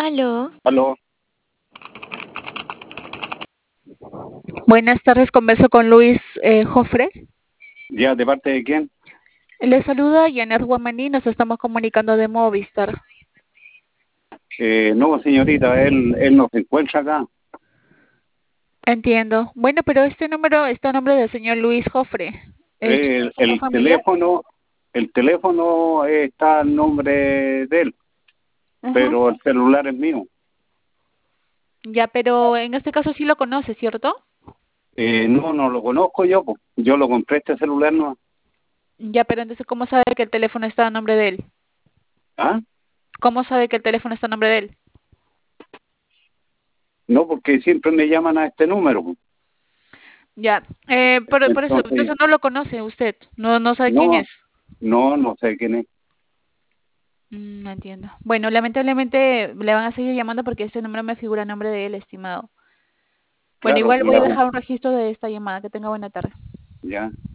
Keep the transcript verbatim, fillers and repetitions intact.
Aló, Aló, Buenas tardes, converso con Luis eh, Jofre. ya, ¿de parte de quién? Le saluda Janet Guamaní, nos estamos comunicando de Movistar. Eh, no, señorita, él, él no se encuentra acá. Entiendo. Bueno, pero este número está a nombre del señor Luis Jofre. ¿Es Eh, un el, teléfono el familiar? teléfono, el teléfono está al nombre de él, Ajá. pero el celular es mío. Ya, pero en este caso sí lo conoce, ¿cierto? Eh, no, no lo conozco yo, pues. Yo lo compré este celular, no. Ya, pero entonces, ¿cómo sabe que el teléfono está a nombre de él? ¿Ah? ¿Cómo sabe que el teléfono está a nombre de él? No, porque siempre me llaman a este número, pues. Ya, eh, por, por eso, Entonces, entonces no lo conoce usted, no, no sabe quién no, es. no, no sé quién es. Mm, no entiendo. Bueno, lamentablemente le van a seguir llamando porque este número me figura a nombre de él, estimado. Bueno, Claro, igual voy a ya, dejar un registro de esta llamada. Que tenga buena tarde. ya.